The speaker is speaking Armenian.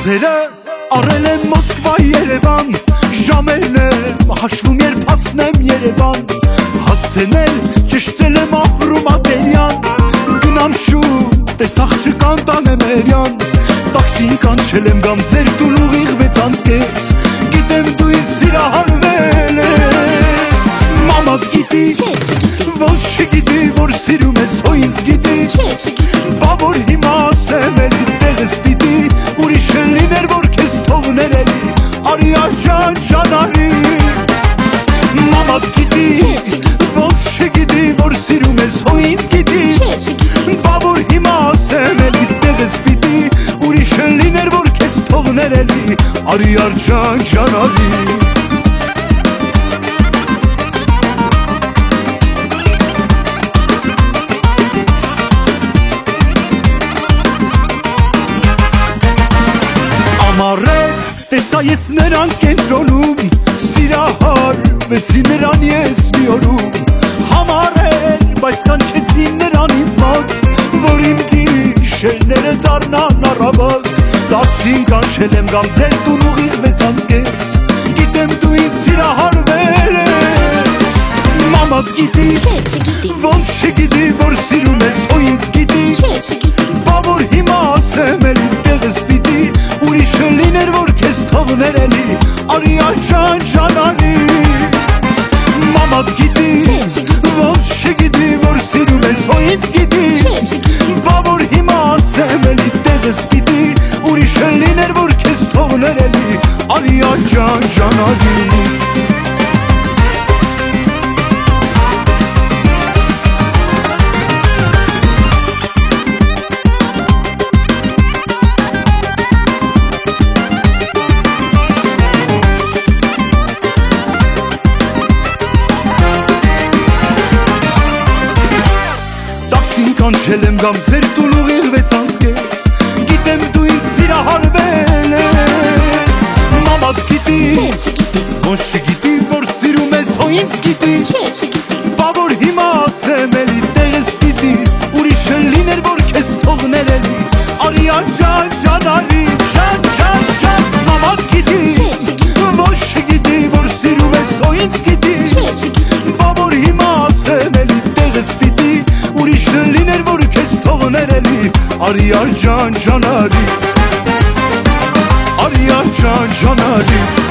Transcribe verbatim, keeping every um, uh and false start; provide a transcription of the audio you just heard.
Հասերը առել եմ Մոսկվա Երևան, ժամերն եմ հաշվում երբ հասնեմ Երևան, հասցնել ճշտել եմ ապրում ատելյան, գնամ շուտ տես աղջկան տանեմ երյան, տաքսին կանչել եմ գամ ձեր տուն ուղիղ վեց անցկեց, գիտեմ դու ինձ սիրահարվել ես, մամատ գիտի, ոչ չգիտի, որ սիրում ես, հո ինձ գիտի, բա որ հիմա ասեմ էլի տեղս պիտի, ուրիշ լիներ որ քեզ թողներ էլի, արի աջան ջան արի, մամատ գիտի, ոչ չգիտի, որ սիրում ես, հո ինձ գիտի, բա որ հիմա ասեմ էլի տեղս պիտի, ուրիշ լիներ որ քեզ թողներ էլի, արի աջան ջան արի Ամառել, տեսա ես նրան կենտրոնում, սիրահարվեցի նրան ես մի օրում, համառել, բայց կանչեցի նրան ինձ մոտ, որ իմ գիշերները դառնան առավոտ, տաքսին կանչել եմ գամ ձեր տուն ուղիղ վեց անցկեց, գիտեմ դու ինձ սիրահարվել ես, մամատ գիտի, ոնց չգիտի, որ սիրում ես, հո ինձ գիտի, բա որ հիմա ասեմ էլի տեղս պիտի, ուրիշ լիներ որ քեզ թողներ էլի, արի աջան ջան արի, մամատ գիտի, ոնց չգիտի, որ սիրում ես, հո ինձ գիտի, բա որ հիմա ասեմ էլի տեղս պիտի, ուրիշ լիներ որ քեզ թողներ էլի, արի աջան ջան արի կանչել եմ գամ ձեր տուն ուղիղ վեց անցկեց, գիտեմ դու ինձ սիրահարվել ես, մամատ գիտի, ոչ չգիտի, որ սիրում ես, հո ինձ գիտի, բա որ հիմա ասեմ էլի տեղս պիտի, ուրիշ լիներ որ քեզ թողներ էլի, արի աջան ջան արի, ջան ջան ջան, մամատ գիտի, ոչ չգիտի, որ սիրում ես, հո ինձ գիտի, բա որ հիմա ասեմ էլի տեղս պիտի, ուրիշ լիներ որ քեզ թողներ էլի, արի աջան ջան արի, արի աջան ջան արի